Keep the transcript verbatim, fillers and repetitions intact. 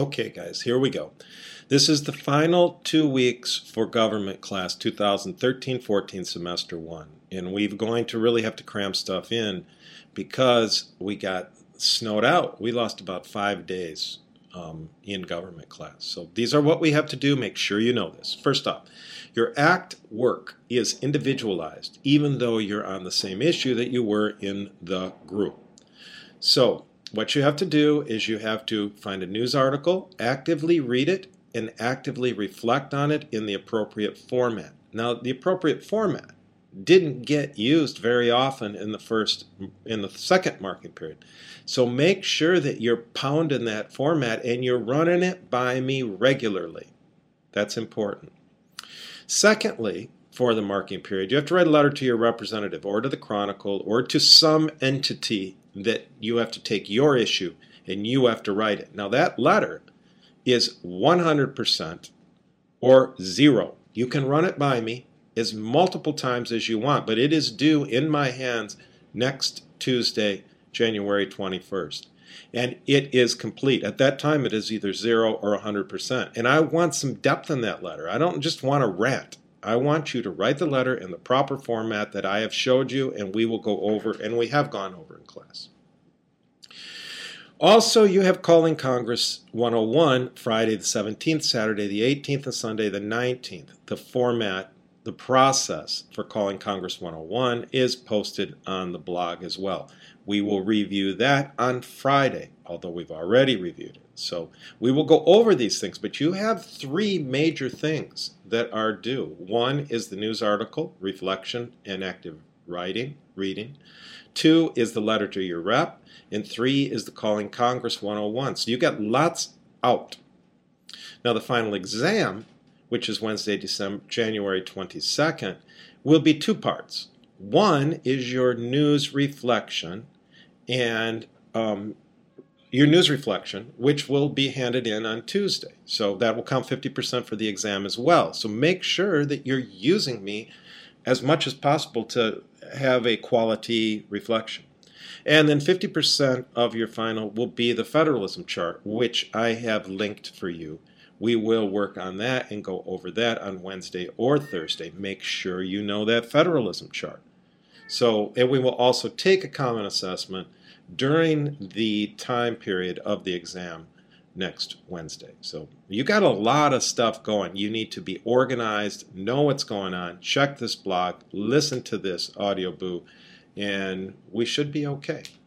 Okay, guys, here we go. This is the final two weeks for government class two thousand thirteen fourteen semester one. And we're going to really have to cram stuff in because we got snowed out. We lost about five days um, in government class. So these are what we have to do. Make sure you know this. First off, your ACT work is individualized, even though you're on the same issue that you were in the group. So what you have to do is you have to find a news article, actively read it, and actively reflect on it in the appropriate format. Now, the appropriate format didn't get used very often in the first, in the second marking period. So make sure that you're pounding that format and you're running it by me regularly. That's important. Secondly, for the marking period, you have to write a letter to your representative or to the Chronicle or to some entity that you have to take your issue and you have to write it. Now that letter is one hundred percent or zero. You can run it by me as multiple times as you want, but it is due in my hands next Tuesday, January twenty-first. And it is complete. At that time, it is either zero or one hundred percent. And I want some depth in that letter. I don't just want to rant. I want you to write the letter in the proper format that I have showed you, and we will go over, and we have gone over in class. Also, you have Calling Congress one oh one, Friday the seventeenth, Saturday the eighteenth, and Sunday the nineteenth. The format, the process for Calling Congress one oh one is posted on the blog as well. We will review that on Friday, although we've already reviewed it. So we will go over these things, but you have three major things that are due. One is the news article, reflection, and active writing, reading. Two is the letter to your rep. And three is the Calling Congress one oh one. So you got lots out. Now the final exam, which is Wednesday, December, January twenty-second, will be two parts. One is your news reflection, and um, your news reflection, which will be handed in on Tuesday. So that will count fifty percent for the exam as well. So make sure that you're using me as much as possible to have a quality reflection. And then fifty percent of your final will be the federalism chart, which I have linked for you. We will work on that and go over that on Wednesday or Thursday. Make sure you know that federalism chart. So, and we will also take a common assessment during the time period of the exam next Wednesday. So you got a lot of stuff going. You need to be organized, know what's going on, check this blog, listen to this audio boo, and we should be okay.